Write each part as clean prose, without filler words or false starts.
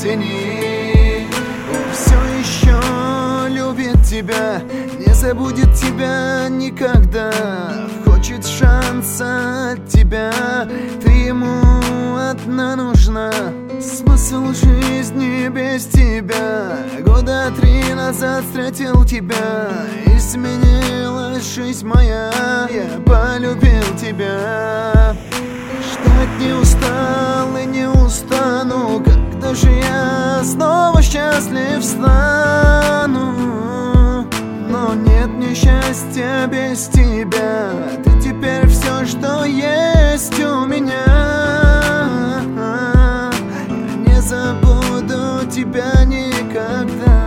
синий. Он все еще любит тебя, не забудет тебя никогда. Хочет шанса от тебя, ты ему одна нужна. Смысл жизни без тебя. Года 3 назад встретил тебя, изменилась жизнь моя. Я полюбил тебя. Ждать не устал и не устану. Когда же я снова счастлив стану? Но нет мне счастья без тебя. Ты теперь все, что есть у меня. Я не забуду тебя никогда.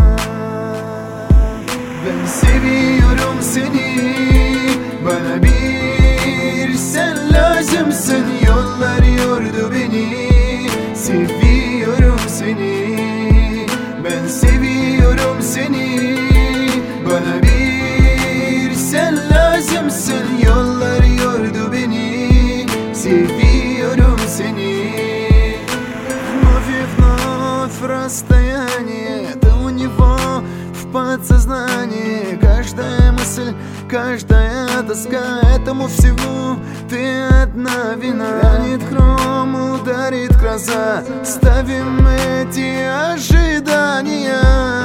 Ben seviyorum seni, bana bir sen lazımsın. Yollar yordu beni, seviyorum seni. Ben seviyorum seni, bana bir sen lazımsın. Yollar yordu beni, seviyorum seni. Вновь и вновь расстояние, это у него в подсознании. Каждая мысль, каждая тоска, этому всему ты одна вина. Ранит хром, ударит гроза, ставим эти ожидания.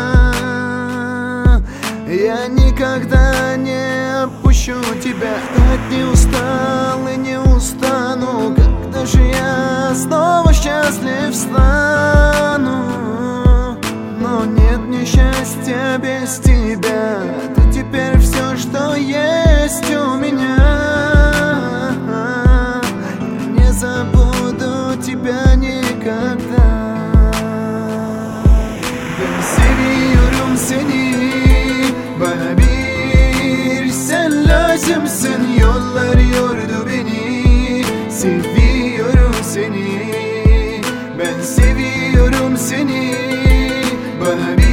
Я никогда не отпущу тебя. Ждать не устал и не устану. Когда же я снова счастлив стану? Но нет мне счастья без тебя. Ты теперь все, что есть у меня. Я не забуду тебя никогда. Ben seviyorum seni, bana bir sen lazımsın. Yollar yordu beni, seviyorum seni. Ben seviyorum seni, bana bir